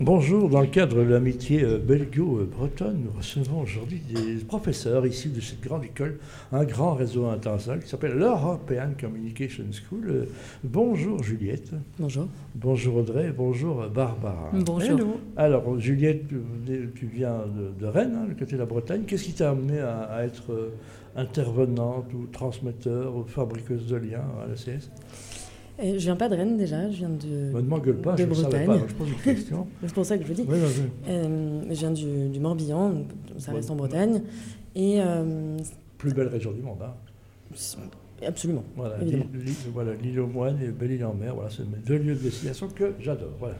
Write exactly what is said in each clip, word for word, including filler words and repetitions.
Bonjour, dans le cadre de l'amitié euh, belgo-bretonne, nous recevons aujourd'hui des professeurs issus de cette grande école, un grand réseau international qui s'appelle l'European Communication School. Euh, bonjour Juliette. Bonjour. Bonjour Audrey, bonjour Barbara. Bonjour. Hello. Alors Juliette, tu viens de, de Rennes, hein, le côté de la Bretagne. Qu'est-ce qui t'a amené à, à être euh, intervenante ou transmetteur ou fabriqueuse de liens à l'A C S ? Je viens pas de Rennes déjà, je viens de, ne m'engueule pas, de je ne Bretagne. savais pas, je pose une question. C'est pour ça que je le dis. Oui, oui, oui. Euh, je viens du, du Morbihan, ça reste en Bretagne. Et, euh, plus belle région du monde, hein. Absolument. Voilà, évidemment. l'île, voilà, l'île aux Moines et Belle-Île-en-Mer, voilà, c'est mes deux lieux de destination que j'adore. Voilà.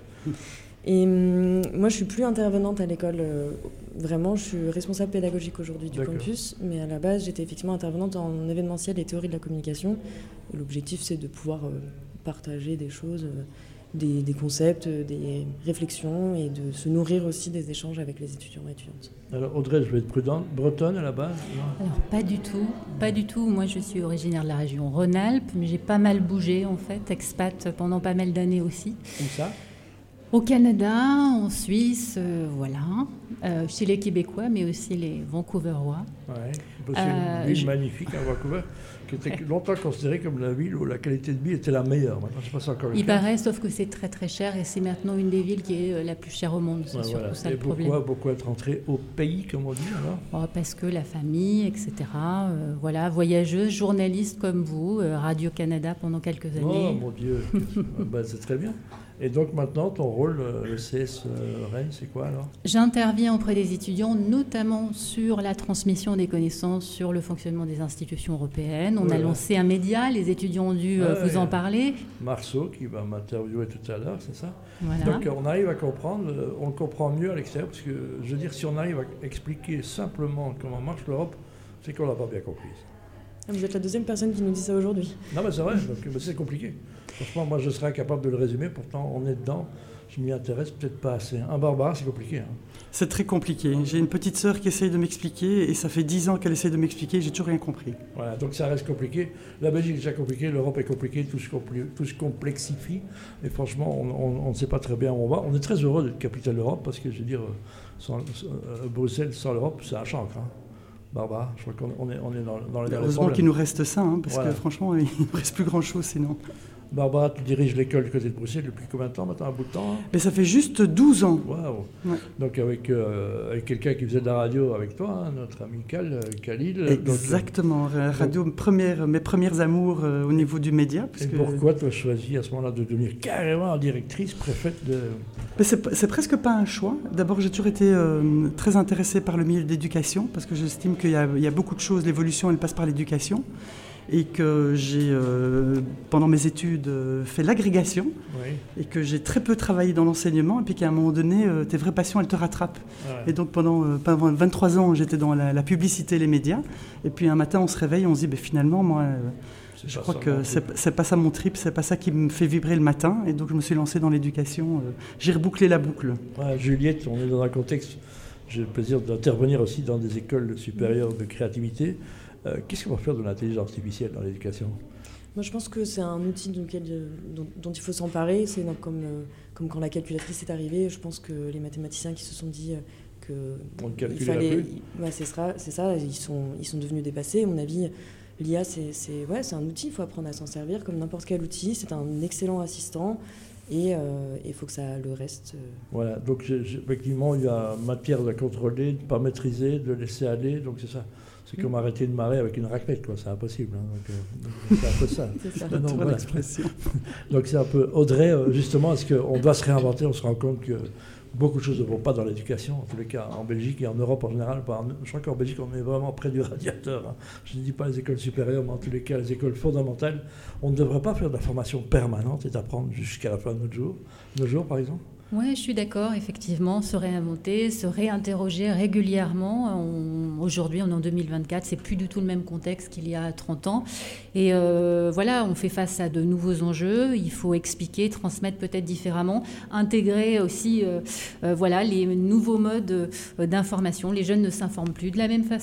Et euh, moi, je suis plus intervenante à l'école. Euh, vraiment, je suis responsable pédagogique aujourd'hui du D'accord. campus. Mais à la base, j'étais effectivement intervenante en événementiel et théorie de la communication. Et l'objectif, c'est de pouvoir euh, partager des choses, euh, des, des concepts, euh, des réflexions et de se nourrir aussi des échanges avec les étudiants et étudiantes. Alors Audrey, je vais être prudente. Bretonne à la base, non ? Alors pas du tout, pas du tout. Moi je suis originaire de la région Rhône-Alpes, mais j'ai pas mal bougé en fait, expat pendant pas mal d'années aussi. Où ça ? Au Canada, en Suisse, euh, voilà, euh, chez les Québécois, mais aussi les Vancouverois. Ouais. C'est Euh, une ville je- magnifique à Vancouver, qui était longtemps considérée comme la ville où la qualité de vie était la meilleure. Maintenant, je ne sais pas si c'est encore le Il cas. paraît, sauf que c'est très très cher et c'est maintenant une des villes qui est euh, la plus chère au monde. C'est Ouais, surtout voilà. ça Et le problème. pourquoi, pourquoi être rentré au pays, comme on dit alors ? Oh, parce que la famille, et cetera. euh, voilà, voyageuse, journaliste comme vous, euh, Radio-Canada pendant quelques Oh années. mon Dieu, bah, c'est très bien. Et donc maintenant, ton rôle, euh, le C S euh, Rennes, c'est quoi alors ? J'interviens auprès des étudiants, notamment sur la transmission des connaissances sur le fonctionnement des institutions européennes. On Voilà. a lancé un média, les étudiants ont dû euh, Ah, vous ouais. en parler. Marceau, qui va m'interviewer tout à l'heure, c'est ça ? Voilà. Donc on arrive à comprendre, euh, on le comprend mieux à l'extérieur, parce que je veux dire, si on arrive à expliquer simplement comment marche l'Europe, c'est qu'on l'a pas bien comprise. Vous êtes la deuxième personne qui nous dit ça aujourd'hui. Non mais c'est vrai, donc, mais c'est compliqué. Franchement, moi je serais incapable de le résumer, pourtant on est dedans, je m'y intéresse peut-être pas assez. Un Barbara, c'est compliqué. Hein. C'est très compliqué. J'ai une petite sœur qui essaye de m'expliquer et ça fait dix ans qu'elle essaye de m'expliquer, j'ai toujours rien compris. Voilà, donc ça reste compliqué. La Belgique est déjà compliquée, l'Europe est compliquée, tout se, compli- tout se complexifie. Et franchement, on, on- on ne sait pas très bien où on va. On est très heureux d'être capitale d'Europe, parce que je veux dire, sans, euh, Bruxelles sans l'Europe, c'est un chancre. Hein. Barbara, je crois qu'on on est, on est dans, dans les Heureusement qu'il nous reste ça, hein, parce Voilà. que franchement, il ne reste plus grand-chose sinon. Barbara, tu diriges l'école du côté de Bruxelles depuis combien de temps maintenant? Un bout de temps? Hein. Mais ça fait juste douze ans. Waouh! Ouais. Donc avec, euh, avec quelqu'un qui faisait de la radio avec toi, hein, notre ami Cal, euh, Khalil. Donc, Exactement. Euh, radio, première, mes premières amours euh, au niveau du média. Parce et que... pourquoi tu as choisi à ce moment-là de devenir carrément directrice, préfète de... Mais c'est, c'est presque pas un choix. D'abord, j'ai toujours été euh, très intéressée par le milieu de l'éducation, parce que j'estime qu'il y a, il y a beaucoup de choses, l'évolution, elle passe par l'éducation. Et que j'ai, euh, pendant mes études, euh, fait l'agrégation, Oui. et que j'ai très peu travaillé dans l'enseignement, et puis qu'à un moment donné, euh, tes vraies passions, elles te rattrapent. Ouais. Et donc pendant, euh, pendant vingt-trois ans, j'étais dans la, la publicité et les médias, et puis un matin, on se réveille, on se dit, ben, finalement, moi, euh, C'est je pas crois ça, que mon c'est, truc. c'est pas ça mon trip, c'est pas ça qui me fait vibrer le matin, et donc je me suis lancé dans l'éducation. euh, j'ai rebouclé la boucle. Ouais, Juliette, on est dans un contexte, j'ai le plaisir d'intervenir aussi dans des écoles supérieures de créativité. Euh, qu'est-ce qu'on va faire de l'intelligence artificielle dans l'éducation? Moi, je pense que c'est un outil duquel, euh, dont, dont il faut s'emparer. C'est donc comme, euh, comme quand la calculatrice est arrivée. Je pense que les mathématiciens qui se sont dit euh, que On ne il calculera fallait, plus. il- ouais, c'est ça, c'est ça. Ils sont, ils sont devenus dépassés. À mon avis, l'I A, c'est, c'est, ouais, c'est un outil. Il faut apprendre à s'en servir comme n'importe quel outil. C'est un excellent assistant. Et il faut que ça le reste. euh, Voilà, donc j'ai- j'ai- effectivement, il y a matière de contrôler, de ne pas maîtriser, de laisser aller, donc c'est ça. C'est comme arrêter de marrer avec une raclette, quoi. C'est impossible. Hein. Donc, euh, donc c'est un peu ça. C'est ça. Non, non, Très bonne voilà. expression. Donc c'est un peu Audrey, euh, justement, est-ce qu'on doit se réinventer? On se rend compte que beaucoup de choses ne vont pas dans l'éducation, en tous les cas, en Belgique et en Europe en général. Pas en- Je crois qu'en Belgique, on est vraiment près du radiateur. Hein. Je ne dis pas les écoles supérieures, mais en tous les cas, les écoles fondamentales. On ne devrait pas faire de la formation permanente et d'apprendre jusqu'à la fin de notre jour. Nos jours, par exemple. Oui, je suis d'accord, effectivement, se réinventer, se réinterroger régulièrement. On- aujourd'hui, on est en deux mille vingt-quatre, c'est plus du tout le même contexte qu'il y a trente ans. Et euh, voilà, on fait face à de nouveaux enjeux, il faut expliquer, transmettre peut-être différemment, intégrer aussi euh, euh, voilà, les nouveaux modes euh, d'information. Les jeunes ne s'informent plus de la même façon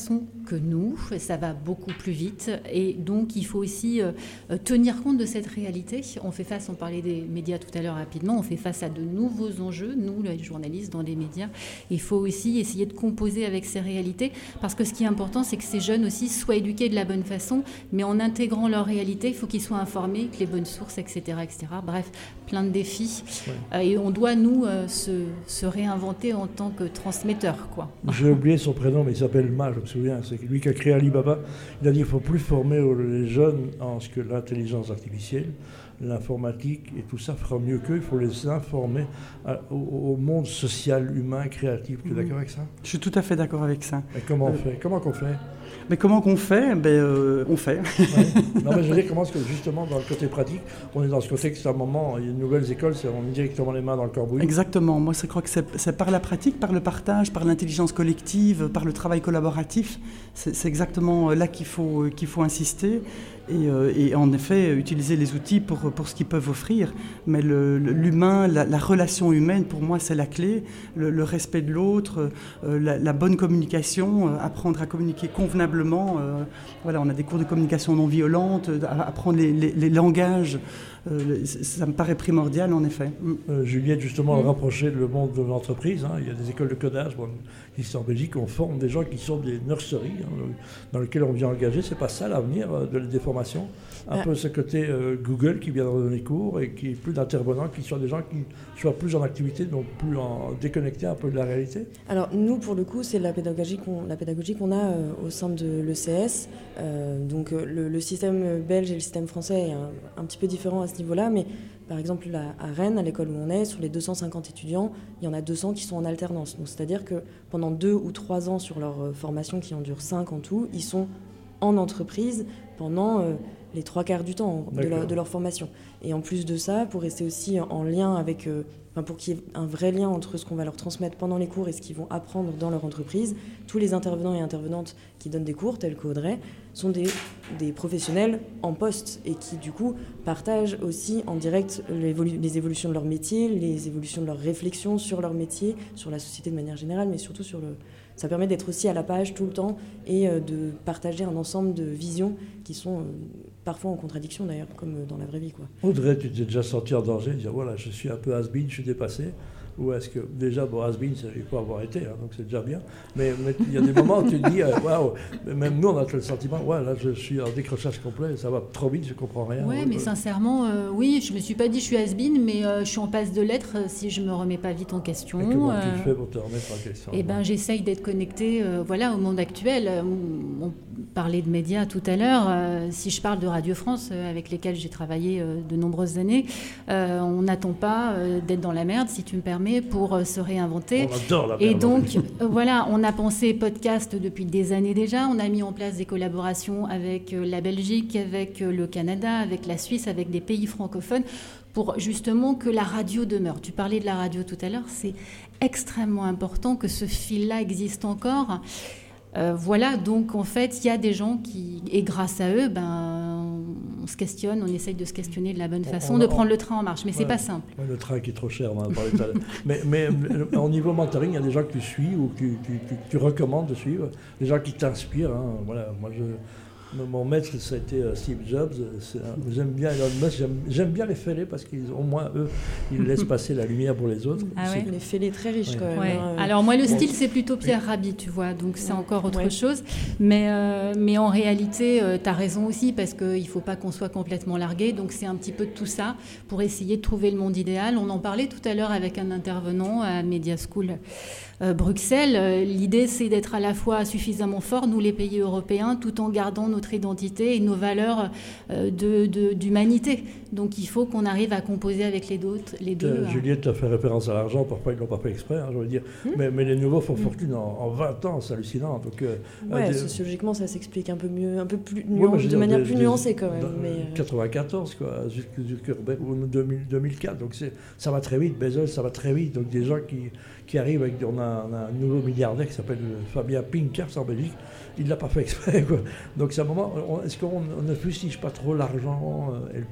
que nous, ça va beaucoup plus vite et donc il faut aussi euh, tenir compte de cette réalité. On fait face, on parlait des médias tout à l'heure rapidement, on fait face à de nouveaux enjeux, nous les journalistes dans les médias. Il faut aussi essayer de composer avec ces réalités parce que ce qui est important, c'est que ces jeunes aussi soient éduqués de la bonne façon, mais en intégrant leur réalité, il faut qu'ils soient informés, que les bonnes sources, et cetera, et cetera. Bref, plein de défis. Ouais. Euh, et on doit, nous, euh, se, se réinventer en tant que transmetteurs, quoi. J'ai oublié son prénom, mais il s'appelle Ma, je me souviens. C'est lui qui a créé Alibaba. Il a dit qu'il ne faut plus former les jeunes en ce que l'intelligence artificielle, l'informatique et tout ça fera mieux qu'eux. Il faut les informer à, au, au monde social, humain, créatif. Tu es mmh. d'accord avec ça? Je suis tout à fait d'accord avec ça. Et comment on euh... fait Comment qu'on fait Mais comment qu'on fait ben, euh, On fait. Ouais. Non, mais je veux dire, comment est-ce que justement, dans le côté pratique, on est dans ce côté que c'est un moment, il y a une nouvelle école, c'est on met directement les mains dans le cambouis. Exactement. Moi, je crois que c'est, c'est par la pratique, par le partage, par l'intelligence collective, par le travail collaboratif. C'est, c'est exactement là qu'il faut, qu'il faut insister. Et, euh, et en effet, utiliser les outils pour, pour ce qu'ils peuvent offrir. Mais le, le, l'humain, la, la relation humaine, pour moi, c'est la clé. Le, le respect de l'autre, euh, la, la bonne communication, euh, apprendre à communiquer convenablement. Euh, voilà, on a des cours de communication non violente, euh, apprendre les, les, les langages. Euh, ça me paraît primordial, en effet. Euh, Juliette, justement, mmh. rapprocher le monde de l'entreprise. Hein. Il y a des écoles de codage. Bon, ici en Belgique, on forme des gens qui sont des nurseries, hein, dans lesquelles on vient engager. C'est pas ça l'avenir de, des formations. Un ah. peu ce côté euh, Google qui vient donner cours et qui est plus d'intervenants, qui soient des gens qui soient plus en activité, donc plus en, déconnectés un peu de la réalité. Alors nous, pour le coup, c'est la pédagogie qu'on, la pédagogie qu'on a euh, au sein de l'E C S. Euh, donc euh, le, le système belge et le système français est un, un petit peu différent à ce niveau-là, mais par exemple là, à Rennes, à l'école où on est, sur les deux cent cinquante étudiants, il y en a deux cents qui sont en alternance. Donc c'est-à-dire que pendant deux ou trois ans sur leur formation, qui en dure cinq en tout, ils sont en entreprise pendant euh, les trois quarts du temps de leur, de leur formation. Et en plus de ça, pour rester aussi en lien avec, euh, enfin pour qu'il y ait un vrai lien entre ce qu'on va leur transmettre pendant les cours et ce qu'ils vont apprendre dans leur entreprise, tous les intervenants et intervenantes qui donnent des cours, tels qu'Audrey, sont des, des professionnels en poste et qui, du coup, partagent aussi en direct les, évolu- les évolutions de leur métier, les évolutions de leur réflexion sur leur métier, sur la société de manière générale, mais surtout sur le... Ça permet d'être aussi à la page tout le temps et euh, de partager un ensemble de visions qui sont euh, parfois en contradiction d'ailleurs, comme dans la vraie vie, quoi. Audrey, tu t'es déjà senti en danger de dire voilà, je suis un peu has-been, je suis dépassé? Ou est-ce que, déjà, bon, has-been, ça ne veut pas avoir été, hein, donc c'est déjà bien. Mais il y a des moments où tu te dis, waouh, wow, même nous, on a le sentiment, ouais, là, je suis en décrochage complet, ça va trop vite, je ne comprends rien. Oui, mais euh, sincèrement, euh, oui, je ne me suis pas dit, je suis has-been, mais euh, je suis en passe de l'être si je ne me remets pas vite en question. Et comment euh, tu fais pour te remettre en question? Eh bien, j'essaye d'être connectée euh, voilà, au monde actuel. On parlait de médias tout à l'heure. Euh, si je parle de Radio France, euh, avec lesquels j'ai travaillé euh, de nombreuses années, euh, on n'attend pas euh, d'être dans la merde, si tu me permets, pour euh, se réinventer. On adore la merde. Et donc, euh, voilà, on a pensé podcast depuis des années déjà. On a mis en place des collaborations avec euh, la Belgique, avec euh, le Canada, avec la Suisse, avec des pays francophones, pour justement que la radio demeure. Tu parlais de la radio tout à l'heure, c'est extrêmement important que ce fil-là existe encore. Euh, voilà, donc en fait, il y a des gens qui, et grâce à eux, ben, on se questionne, on essaye de se questionner de la bonne façon, on, on, de prendre on, le train en marche, mais ouais, c'est pas simple. Ouais, le train qui est trop cher, on en a parlé tout à l'heure. mais, mais au niveau mentoring, il y a des gens que tu suis ou que tu, tu, tu, tu recommandes de suivre, des gens qui t'inspirent. Hein, voilà, moi je... Mon maître, ça a été Steve Jobs. C'est un, j'aime bien Elon Musk, j'aime, j'aime bien les fêlés parce qu'au moins, eux, ils laissent passer la lumière pour les autres. Ah ouais. Les fêlés très riches, ouais. Quand même. Ouais. Hein. Alors, moi, le style, c'est plutôt Pierre oui. Rabhi, tu vois, donc c'est ouais. encore autre ouais. chose. Mais, euh, mais en réalité, euh, tu as raison aussi parce qu'il ne faut pas qu'on soit complètement largué. Donc, c'est un petit peu de tout ça pour essayer de trouver le monde idéal. On en parlait tout à l'heure avec un intervenant à Media School euh, Bruxelles. L'idée, c'est d'être à la fois suffisamment fort, nous, les pays européens, tout en gardant nos notre identité et nos valeurs euh, de, de, d'humanité. Donc il faut qu'on arrive à composer avec les, d'autres, les deux. Euh, Juliette a fait référence à l'argent, parfois ils ne l'ont pas fait exprès, hein, je veux dire. Mmh. Mais, mais les nouveaux font mmh. fortune en, en vingt ans, c'est hallucinant. Donc, euh, ouais, euh, sociologiquement ça s'explique un peu mieux, un peu plus nuan, ouais, de dire, manière des, plus des, nuancée quand même. Mais... quatre-vingt-quatorze, quoi, Zuckerberg, ou deux mille quatre, donc c'est, ça va très vite, Bezos, ça va très vite. Donc des gens qui, qui arrivent, avec, on, a, on a un nouveau milliardaire qui s'appelle Fabien Pinkers en Belgique. Il ne l'a pas fait exprès, quoi. Donc c'est un moment, on, est-ce qu'on on ne fustige pas trop l'argent et le pouvoir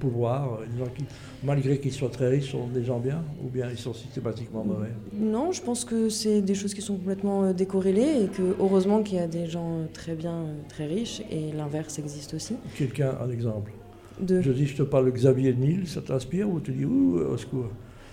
voir, des gens qui, malgré qu'ils soient très riches, sont des gens bien, ou bien ils sont systématiquement mauvais? Non, je pense que c'est des choses qui sont complètement décorrélées et que heureusement qu'il y a des gens très bien, très riches, et l'inverse existe aussi. Quelqu'un, un exemple. De... Je dis, je te parle de Xavier Niel, ça t'inspire ou tu dis, ouh, au secours?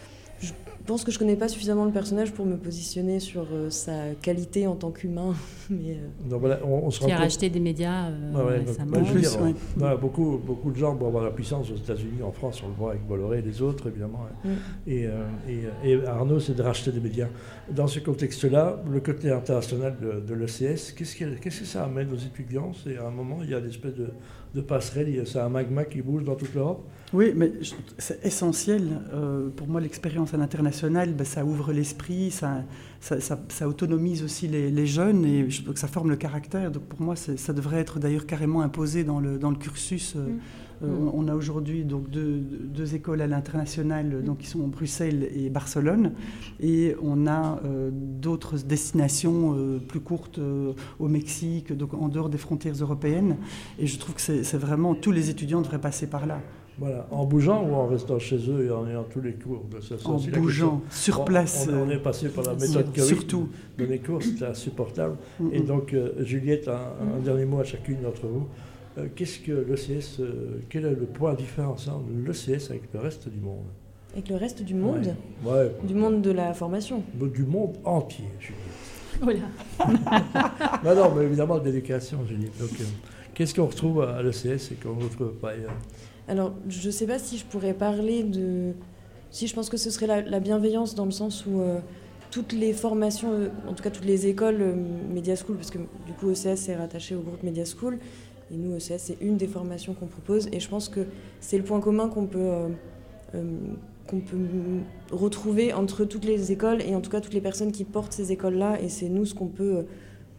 Je pense que je ne connais pas suffisamment le personnage pour me positionner sur euh, sa qualité en tant qu'humain. Mais, euh... Donc voilà, on, on se qui a racheté des médias euh, ah ouais, récemment. Donc, dire, oui. Voilà, beaucoup, beaucoup de gens vont avoir la puissance aux États-Unis, en France, on le voit avec Bolloré et les autres, évidemment. Mm. Et, euh, et, et Arnaud, c'est de racheter des médias. Dans ce contexte-là, le côté international de, de l'E C S, qu'est-ce que, qu'est-ce que ça amène aux étudiants? C'est à un moment, il y a une espèce de, de passerelle, c'est un magma qui bouge dans toute l'Europe? Oui, mais c'est essentiel. Euh, pour moi, l'expérience à l'international, ben, ça ouvre l'esprit, ça, ça, ça, ça autonomise aussi les, les jeunes et je trouve que ça forme le caractère. Donc pour moi, ça devrait être d'ailleurs carrément imposé dans le, dans le cursus. Euh, mmh. euh, on, on a aujourd'hui donc deux, deux écoles à l'international, mmh. donc qui sont Bruxelles et Barcelone, et on a euh, d'autres destinations euh, plus courtes euh, au Mexique, donc en dehors des frontières européennes. Et je trouve que c'est vraiment tous les étudiants devraient passer par là. Voilà, en bougeant ou en restant chez eux et en ayant tous les cours de ça, en bougeant, sur on, place. On, on est passé par la méthode Covid, surtout. De les cours, c'était insupportable. Mm-hmm. Et donc, euh, Juliette, un, un mm-hmm. dernier mot à chacune d'entre vous. Euh, qu'est-ce que l'E C S, euh, quel est le point différenciant de l'E C S avec le reste du monde? Avec le reste du monde? Ouais. Ouais. Du monde de la formation? Du monde entier, Juliette. Voilà. non, non, mais évidemment de l'éducation, Juliette. Donc, euh, qu'est-ce qu'on retrouve à l'E C S et qu'on ne retrouve pas ailleurs? Alors, je ne sais pas si je pourrais parler de... Si je pense que ce serait la, la bienveillance dans le sens où euh, toutes les formations, euh, en tout cas toutes les écoles euh, Media School, parce que du coup E C S est rattaché au groupe Media School, et nous E C S c'est une des formations qu'on propose, et je pense que c'est le point commun qu'on peut, euh, euh, qu'on peut retrouver entre toutes les écoles, et en tout cas toutes les personnes qui portent ces écoles-là, et c'est nous ce qu'on peut... Euh,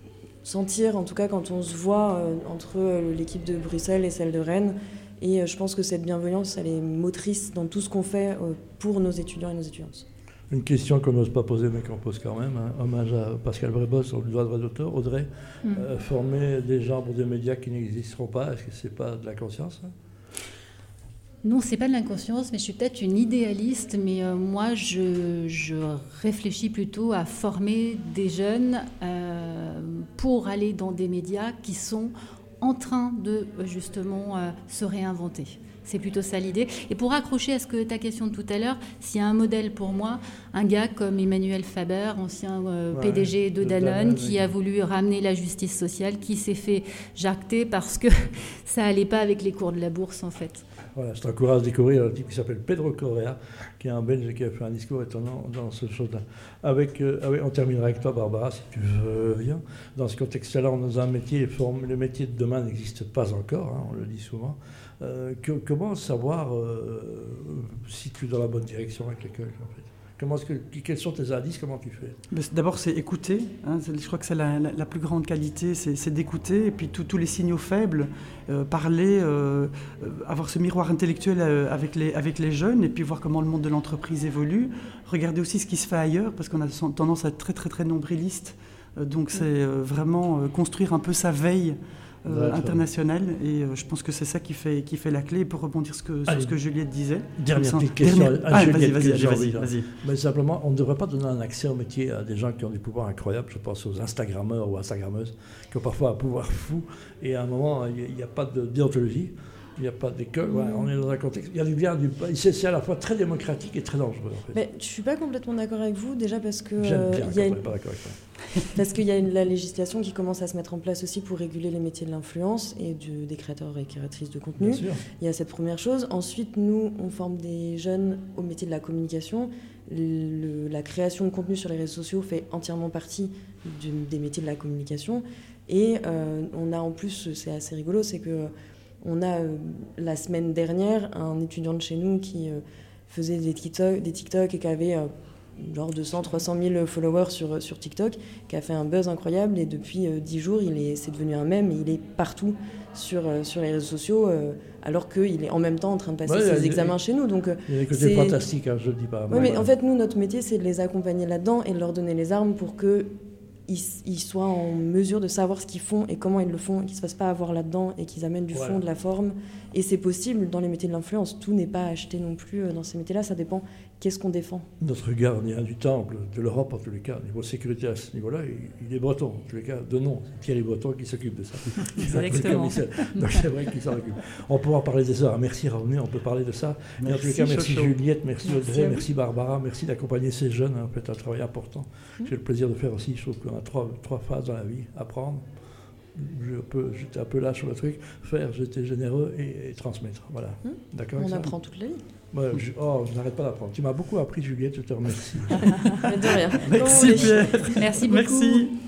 sentir, en tout cas quand on se voit euh, entre euh, l'équipe de Bruxelles et celle de Rennes. Et euh, je pense que cette bienveillance, elle est motrice dans tout ce qu'on fait euh, pour nos étudiants et nos étudiantes. Une question qu'on n'ose pas poser, mais qu'on pose quand même. Hein. Hommage à Pascal Brébos, on lui doit droit d'auteur. Audrey, mmh. euh, former des gens pour des médias qui n'existeront pas, est-ce que c'est pas de la conscience, hein? Non, c'est pas de l'inconscience, mais je suis peut-être une idéaliste, mais euh, moi, je, je réfléchis plutôt à former des jeunes euh, pour aller dans des médias qui sont en train de, justement, euh, se réinventer. C'est plutôt ça l'idée. Et pour accrocher à ce que ta question de tout à l'heure, s'il y a un modèle pour moi, un gars comme Emmanuel Faber, ancien euh, ouais, P D G de Danone, Danone qui oui. a voulu ramener la justice sociale, qui s'est fait jacter parce que ça allait pas avec les cours de la bourse, en fait. Voilà, je t'encourage à découvrir un type qui s'appelle Pedro Correa, qui est un Belge qui a fait un discours étonnant dans ce chose-là. Avec, euh, avec, on terminera avec toi, Barbara, si tu veux bien. Dans ce contexte-là, on est dans un métier, le métier de demain n'existe pas encore, hein, on le dit souvent. Euh, que, comment savoir euh, si tu es dans la bonne direction avec l'école, en fait? Comment est-ce que, quels sont tes indices? Comment tu fais? D'abord, c'est écouter. Hein, je crois que c'est la, la, la plus grande qualité, c'est, c'est d'écouter. Et puis tous les signaux faibles, euh, parler, euh, avoir ce miroir intellectuel euh, avec, les, avec les jeunes, et puis voir comment le monde de l'entreprise évolue. Regarder aussi ce qui se fait ailleurs, parce qu'on a tendance à être très, très, très nombriliste. Euh, donc, c'est euh, vraiment euh, construire un peu sa veille Euh, international, et euh, je pense que c'est ça qui fait, qui fait la clé. Pour rebondir ce que, sur ce que Juliette disait. Dernière petite question. Dernière... Ah, vas-y, vas-y, vas-y, vas-y. Mais simplement, on ne devrait pas donner un accès au métier à des gens qui ont des pouvoirs incroyables. Je pense aux Instagrammeurs ou Instagrammeuses qui ont parfois un pouvoir fou, et à un moment, il n'y a, a pas de déontologie. Il n'y a pas d'école, ouais, on est dans un contexte. Il y a du bien, du... c'est à la fois très démocratique et très dangereux. En fait. Mais je ne suis pas complètement d'accord avec vous, déjà parce que. J'aime bien euh, quand y a on n'est pas d'accord avec toi. Parce qu'il y a une, la législation qui commence à se mettre en place aussi pour réguler les métiers de l'influence et du, des créateurs et créatrices de contenu. Bien sûr. Il y a cette première chose. Ensuite, nous, on forme des jeunes au métier de la communication. Le, la création de contenu sur les réseaux sociaux fait entièrement partie du, des métiers de la communication. Et euh, on a en plus, c'est assez rigolo, c'est que. On a, euh, la semaine dernière, un étudiant de chez nous qui euh, faisait des TikTok, des TikTok et qui avait euh, genre deux cents à trois cent mille followers sur, sur TikTok, qui a fait un buzz incroyable. Et depuis euh, dix jours, il est, c'est devenu un mème et il est partout sur, euh, sur les réseaux sociaux, euh, alors qu'il est en même temps en train de passer ouais, ses examens chez nous. Donc, il y a des côtés fantastiques, hein, je ne dis pas. Oui, mais en fait, nous, notre métier, c'est de les accompagner là-dedans et de leur donner les armes pour que ils, ils soient en mesure de savoir ce qu'ils font et comment ils le font, et qu'ils ne se fassent pas avoir là-dedans et qu'ils amènent du Voilà. fond, de la forme. Et c'est possible dans les métiers de l'influence. Tout n'est pas acheté non plus euh, dans ces métiers-là. Ça dépend qu'est-ce qu'on défend. Notre gardien du temple, de l'Europe en tous les cas, au niveau sécurité à ce niveau-là, il, il est breton, en tous les cas, de nom. C'est Thierry Breton qui s'occupe de ça. Exactement. Donc c'est vrai qu'il s'en occupe. On pourra en parler des heures. Merci Raoul, on peut parler de ça. Mais en tous les cas, merci Chocho. Juliette, merci, Merci Audrey, à vous. merci Barbara, merci d'accompagner ces jeunes. Hein, fait un travail important. Mmh. J'ai le plaisir de faire aussi. Je trouve qu'on a trois, trois phases dans la vie. Apprendre, je peux, j'étais un peu là sur le truc. Faire, j'étais généreux et, et transmettre. Voilà. Mmh. D'accord On avec ça apprend toute la vie. Ouais, je, oh, je n'arrête pas d'apprendre. Tu m'as beaucoup appris Juliette, je te remercie. Mais de rien. Merci Comme vous voulez. Pierre. Merci beaucoup. Merci.